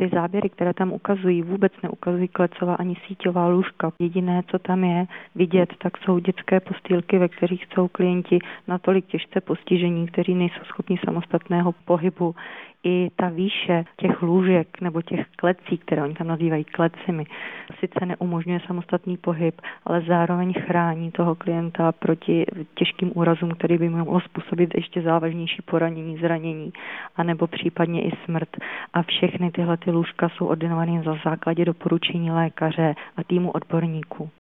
ty záběry, které tam ukazují, vůbec neukazují klecová ani síťová lůžka. Jediné, co tam je vidět, tak jsou dětské postýlky, ve kterých jsou klienti natolik těžce postižení, kteří nejsou schopni samostatného pohybu. I ta výše těch lůžek nebo těch klecí, které oni tam nazývají klecemi, sice neumožňuje samostatný pohyb, ale zároveň chrání toho klienta proti těžkým úrazům, který by mohlo způsobit ještě závažnější poranění, zranění, anebo případně i smrt. A všechny tyhle lůžka jsou ordinované za základě doporučení lékaře a týmu odborníků.